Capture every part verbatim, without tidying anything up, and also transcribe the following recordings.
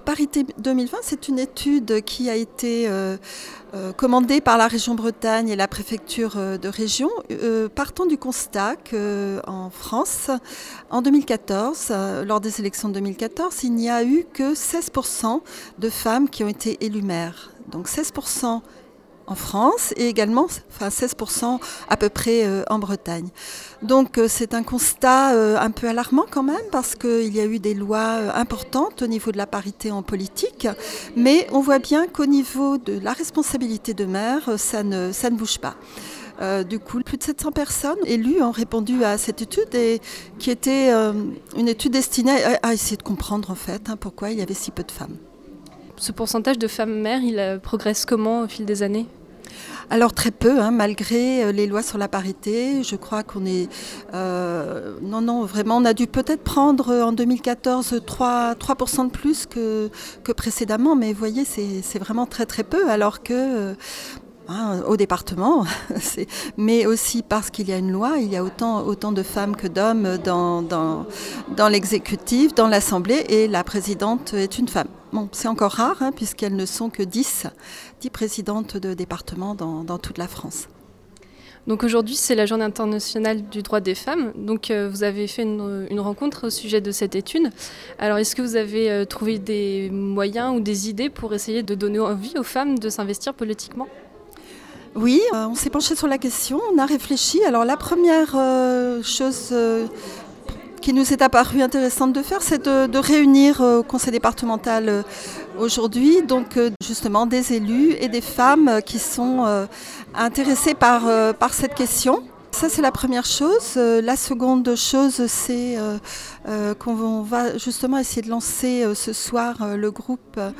Parité deux mille vingt, c'est une étude qui a été euh, euh, commandée par la région Bretagne et la préfecture euh, de région, euh, partant du constat qu'en France, en deux mille quatorze, euh, lors des élections de deux mille quatorze, il n'y a eu que seize pour cent de femmes qui ont été élues maires. Donc seize pour cent en France et également enfin seize pour cent à peu près euh, en Bretagne. Donc euh, c'est un constat euh, un peu alarmant quand même parce qu'il y a eu des lois euh, importantes au niveau de la parité en politique, mais on voit bien qu'au niveau de la responsabilité de maire, ça ne, ça ne bouge pas. Euh, du coup, plus de sept cents personnes élues ont répondu à cette étude et qui était euh, une étude destinée à, à essayer de comprendre en fait hein, pourquoi il y avait si peu de femmes. Ce pourcentage de femmes maires, il euh, progresse comment au fil des années ? Alors très peu, hein, malgré les lois sur la parité, je crois qu'on est... Euh, non, non, vraiment, on a dû peut-être prendre en deux mille quatorze trois pour cent de plus que, que précédemment, mais vous voyez, c'est, c'est vraiment très très peu, alors que... Euh, Hein, au département, c'est, mais aussi parce qu'il y a une loi, il y a autant, autant de femmes que d'hommes dans, dans, dans l'exécutif, dans l'Assemblée, et la présidente est une femme. Bon, c'est encore rare, hein, puisqu'elles ne sont que dix, dix présidentes de département dans, dans toute la France. Donc aujourd'hui, c'est la Journée internationale du droit des femmes. Donc euh, vous avez fait une, une rencontre au sujet de cette étude. Alors est-ce que vous avez euh, trouvé des moyens ou des idées pour essayer de donner envie aux femmes de s'investir politiquement ? Oui, euh, on s'est penché sur la question, on a réfléchi. Alors la première euh, chose euh, qui nous est apparue intéressante de faire, c'est de, de réunir euh, au conseil départemental euh, aujourd'hui donc euh, justement des élus et des femmes euh, qui sont euh, intéressées par, euh, par cette question. Ça, c'est la première chose. Euh, la seconde chose, c'est euh, euh, qu'on va justement essayer de lancer euh, ce soir euh, le groupe euh,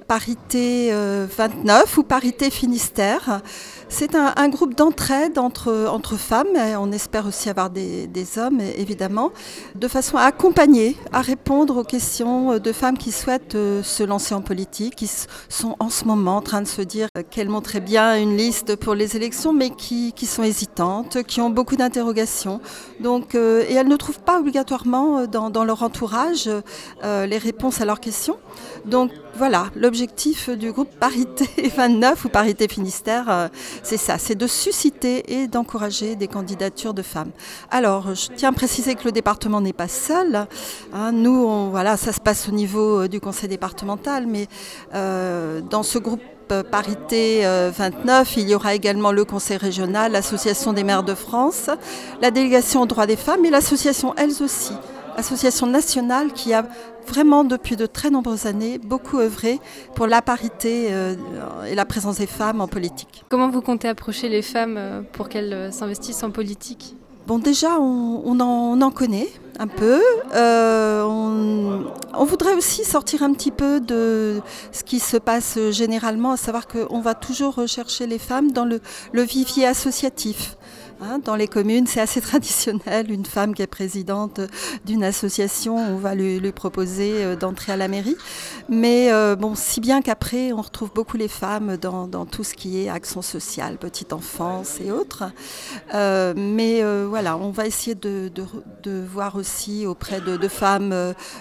Parité euh, vingt-neuf ou Parité Finistère. C'est un, un groupe d'entraide entre, entre femmes, et on espère aussi avoir des, des hommes évidemment, de façon à accompagner, à répondre aux questions de femmes qui souhaitent euh, se lancer en politique, qui sont en ce moment en train de se dire qu'elles montraient bien une liste pour les élections, mais qui, qui sont hésitantes, qui ont beaucoup d'interrogations. Donc, euh, et elles ne trouvent pas obligatoirement dans, dans leur entourage euh, les réponses à leurs questions. Donc voilà, l'objectif du groupe Parité vingt-neuf ou Parité Finistère, euh, c'est ça, c'est de susciter et d'encourager des candidatures de femmes. Alors, je tiens à préciser que le département n'est pas seul. Hein, nous, on, voilà, ça se passe au niveau du conseil départemental, mais euh, dans ce groupe Parité vingt-neuf, il y aura également le conseil régional, l'association des maires de France, la délégation aux droits des femmes et l'association elles aussi, association nationale qui a vraiment depuis de très nombreuses années beaucoup œuvré pour la parité euh, et la présence des femmes en politique. Comment vous comptez approcher les femmes pour qu'elles s'investissent en politique ? Bon, déjà, on, on, en, on en connaît un peu. Euh, on, on voudrait aussi sortir un petit peu de ce qui se passe généralement, à savoir qu'on va toujours rechercher les femmes dans le, le vivier associatif. Hein, dans les communes, c'est assez traditionnel. Une femme qui est présidente d'une association, on va lui, lui proposer d'entrer à la mairie. Mais euh, bon, si bien qu'après, on retrouve beaucoup les femmes dans, dans tout ce qui est action sociale, petite enfance et autres. Euh, mais euh, voilà, on va essayer de, de, de voir aussi auprès de, de femmes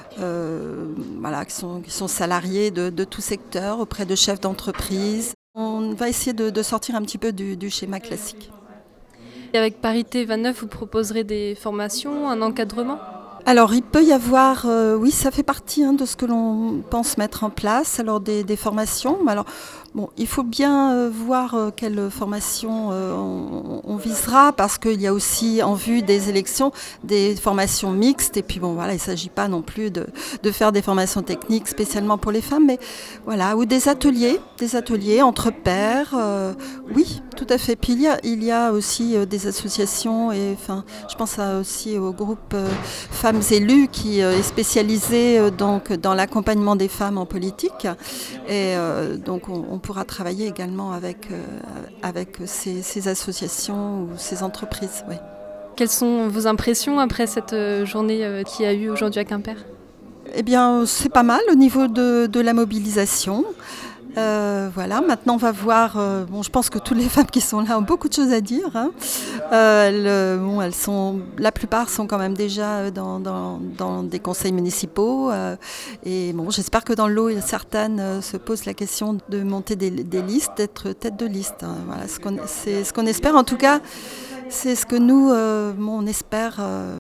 euh, voilà, qui, sont, qui sont salariées de, de tout secteur, auprès de chefs d'entreprise. On va essayer de, de sortir un petit peu du, du schéma classique. Et avec Parité vingt-neuf, vous proposerez des formations, un encadrement ? Alors, il peut y avoir, euh, oui, ça fait partie hein, de ce que l'on pense mettre en place, alors des, des formations. Alors, bon, il faut bien euh, voir euh, quelle formation euh, on, on visera, parce qu'il y a aussi en vue des élections des formations mixtes. Et puis, bon, voilà, il ne s'agit pas non plus de, de faire des formations techniques spécialement pour les femmes, mais voilà, ou des ateliers, des ateliers entre pairs. Euh, oui, tout à fait. Puis il y a, il y a aussi euh, des associations, et enfin, je pense à, aussi au groupe euh, Femmes élues qui euh, est spécialisé euh, donc, dans l'accompagnement des femmes en politique. Et euh, donc on, on pourra travailler également avec, euh, avec ces, ces associations ou ces entreprises. Oui. Quelles sont vos impressions après cette journée euh, qu'il y a eu aujourd'hui à Quimper ? Eh bien, c'est pas mal au niveau de, de la mobilisation. Euh, voilà, maintenant on va voir. Euh, bon, je pense que toutes les femmes qui sont là ont beaucoup de choses à dire. Hein. Euh, elles, euh, bon, elles sont, la plupart sont quand même déjà dans, dans, dans des conseils municipaux. Euh, et bon, j'espère que dans le lot, certaines euh, se posent la question de monter des, des listes, d'être tête de liste. Hein. Voilà, ce qu'on, c'est ce qu'on espère. En tout cas, c'est ce que nous, euh, bon, on espère. Euh,